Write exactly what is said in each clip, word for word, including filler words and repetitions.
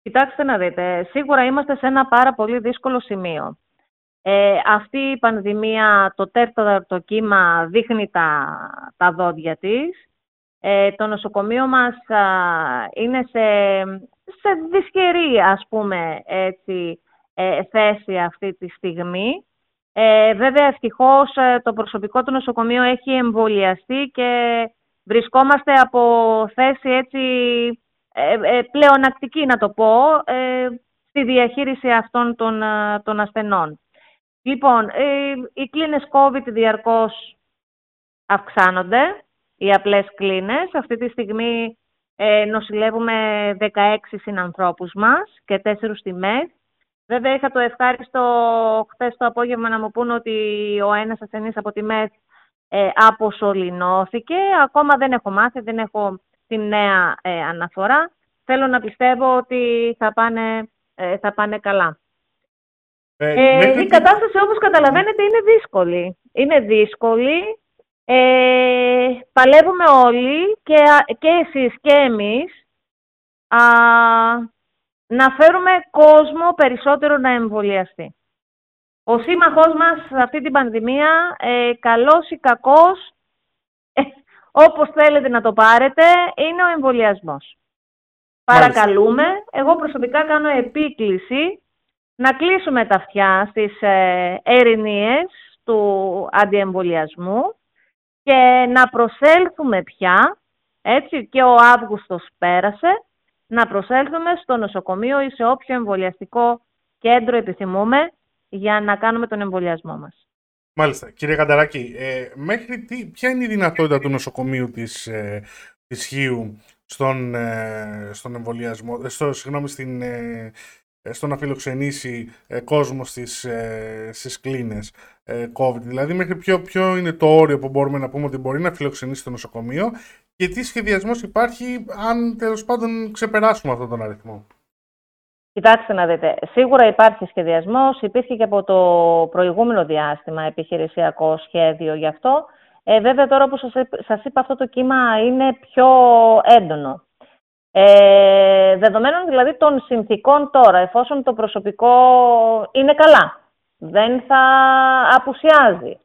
Κοιτάξτε να δείτε, σίγουρα είμαστε σε ένα πάρα πολύ δύσκολο σημείο. Ε, αυτή η πανδημία, το τέταρτο κύμα, δείχνει τα, τα δόντια της. Ε, το νοσοκομείο μας α, είναι σε, σε δυσχερή, ας πούμε, έτσι, ε, θέση αυτή τη στιγμή. Ε, βέβαια, ευτυχώς, ε, το προσωπικό του νοσοκομείου έχει εμβολιαστεί και βρισκόμαστε από θέση έτσι ε, ε, πλεονακτική, να το πω, ε, στη διαχείριση αυτών των, ε, των ασθενών. Λοιπόν, ε, οι κλίνες COVID διαρκώς αυξάνονται, οι απλές κλίνες. Αυτή τη στιγμή ε, νοσηλεύουμε δεκαέξι συνανθρώπους μας και τέσσερις στη ΜΕΘ. Βέβαια, είχα το ευχάριστο χθες το απόγευμα να μου πούν ότι ο ένας ασθενής από τη ΜΕΘ ε, αποσωληνώθηκε. Ακόμα δεν έχω μάθει, δεν έχω τη νέα ε, αναφορά. Θέλω να πιστεύω ότι θα πάνε, ε, θα πάνε καλά. Ε, ε, η κατάσταση, όπως καταλαβαίνετε, είναι δύσκολη. Είναι δύσκολη. Ε, παλεύουμε όλοι, και, και εσείς και εμείς, α, να φέρουμε κόσμο περισσότερο να εμβολιαστεί. Ο σύμμαχός μας σε αυτή την πανδημία, ε, καλός ή κακός, ε, όπως θέλετε να το πάρετε, είναι ο εμβολιασμός. Παρακαλούμε, εγώ προσωπικά κάνω επίκληση να κλείσουμε τα αυτιά στις ε, ερηνίες του αντιεμβολιασμού και να προσέλθουμε πια, έτσι, και ο Αύγουστος πέρασε, να προσέλθουμε στο νοσοκομείο ή σε όποιο εμβολιαστικό κέντρο επιθυμούμε για να κάνουμε τον εμβολιασμό μας. Μάλιστα. Κύριε Κανταράκη, ε, μέχρι τι, ποια είναι η δυνατότητα του νοσοκομείου της, ε, της Χίου στον, ε, στον εμβολιασμό, στο, συγγνώμη, στην, ε, στο να φιλοξενήσει ε, κόσμο στις, ε, στις κλίνες ε, COVID? Δηλαδή, μέχρι ποιο, ποιο είναι το όριο που μπορούμε να πούμε ότι μπορεί να φιλοξενήσει το νοσοκομείο και τι σχεδιασμός υπάρχει αν τέλος πάντων ξεπεράσουμε αυτόν τον αριθμό? Κοιτάξτε να δείτε, σίγουρα υπάρχει σχεδιασμός, υπήρχε και από το προηγούμενο διάστημα επιχειρησιακό σχέδιο γι' αυτό. Ε, βέβαια τώρα, όπως σας είπα, αυτό το κύμα είναι πιο έντονο. Ε, δεδομένων δηλαδή των συνθήκων τώρα, εφόσον το προσωπικό είναι καλά, δεν θα απουσιάζει,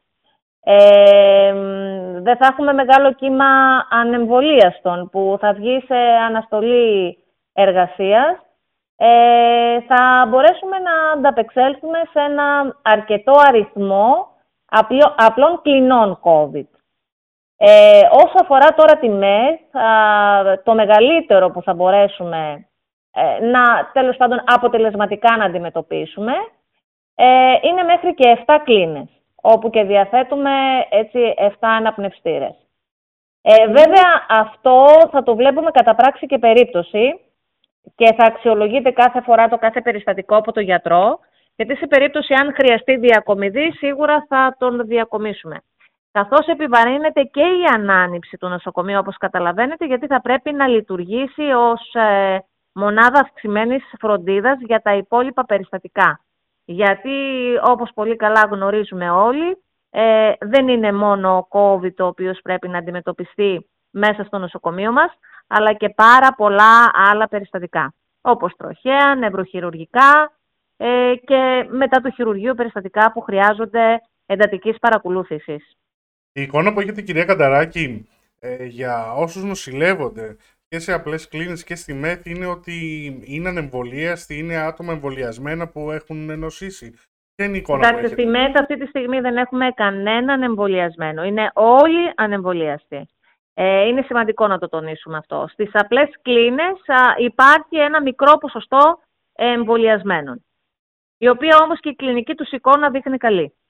ε, δεν θα έχουμε μεγάλο κύμα ανεμβολίαστων που θα βγει σε αναστολή εργασίας, ε, θα μπορέσουμε να ανταπεξέλθουμε σε ένα αρκετό αριθμό απλό, απλών κλινών COVID. Ε, όσο αφορά τώρα τη ΜΕΘ, το μεγαλύτερο που θα μπορέσουμε ε, να, τέλος πάντων, αποτελεσματικά να αντιμετωπίσουμε ε, είναι μέχρι και επτά κλίνες, όπου και διαθέτουμε έτσι επτά αναπνευστήρες. Ε, βέβαια, αυτό θα το βλέπουμε κατά πράξη και περίπτωση και θα αξιολογείται κάθε φορά το κάθε περιστατικό από τον γιατρό, γιατί σε περίπτωση αν χρειαστεί διακομιδή, σίγουρα θα τον διακομίσουμε. Καθώς επιβαρύνεται και η ανάνυψη του νοσοκομείου, όπως καταλαβαίνετε, γιατί θα πρέπει να λειτουργήσει ως ε, μονάδα αυξημένης φροντίδας για τα υπόλοιπα περιστατικά. Γιατί, όπως πολύ καλά γνωρίζουμε όλοι, ε, δεν είναι μόνο ο COVID ο οποίος πρέπει να αντιμετωπιστεί μέσα στο νοσοκομείο μας, αλλά και πάρα πολλά άλλα περιστατικά, όπως τροχαία, νευροχειρουργικά ε, και μετά του χειρουργείου περιστατικά που χρειάζονται εντατικής παρακολούθησης. Η εικόνα που έχετε, κυρία Κανταράκη, ε, για όσους νοσηλεύονται και σε απλές κλίνες και στη ΜΕΘ είναι ότι είναι ανεμβολίαστοι, είναι άτομα εμβολιασμένα που έχουν νοσήσει. Ποια είναι η εικόνα που έχετε? Στη ΜΕΘ αυτή τη στιγμή δεν έχουμε κανέναν εμβολιασμένο. Είναι όλοι ανεμβολίαστοι. Ε, είναι σημαντικό να το τονίσουμε αυτό. Στις απλές κλίνες α, υπάρχει ένα μικρό ποσοστό εμβολιασμένων, η οποία όμως και η κλινική τους εικόνα δείχνει καλή.